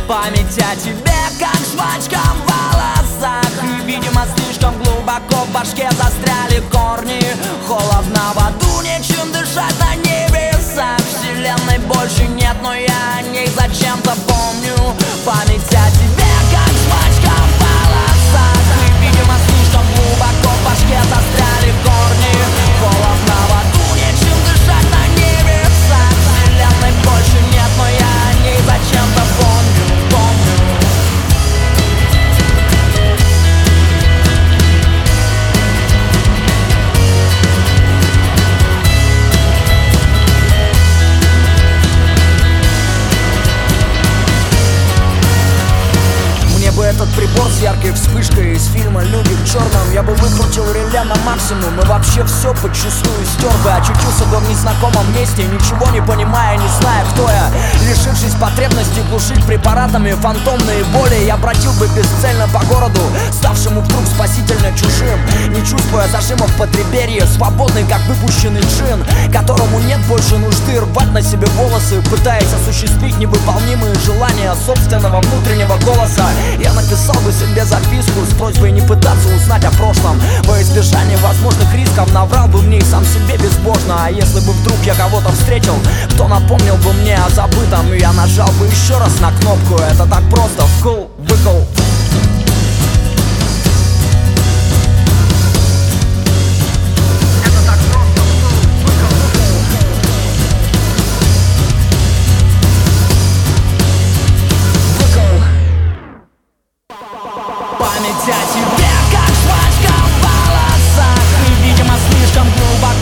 Память о тебе, как жвачка в волосах. И, видимо, слишком глубоко в башке застряли корни. Холодно в аду, нечем дышать на небесах. Вселенной больше нет, но я о ней зачем-то помню. Память о тебе, как жвачка в волосах. И, видимо, слишком глубоко в башке застряли корни. Холодно в аду, нечем дышать на небесах. Вселенной больше нет, но я о ней зачем-то помню. Этот прибор с яркой вспышкой из фильма «Люди в черном». Я бы выкрутил реле на максимум и вообще все подчистую стер бы. Очутился бы в незнакомом месте, ничего не понимая, не зная, кто я. Лишившись потребности глушить препаратами фантомные боли, я бродил бы бесцельно по городу, ставшему вдруг спасительно чужим, не чувствуя зажимов в подреберье, свободный как выпущенный джин, которому нет больше нужды рвать на себе волосы, пытаясь осуществить невыполнимые желания собственного внутреннего голоса. Я написал бы себе записку с просьбой не пытаться узнать о прошлом. Во избежание возможных рисков наврал бы в ней сам себе безбожно. А если бы вдруг я кого-то встретил, кто напомнил бы мне о забытом, и я нажал бы еще раз на кнопку. Это так просто, вкл-выкл. Память о тебе, как жвачка в волосах. И, видимо, слишком глубоко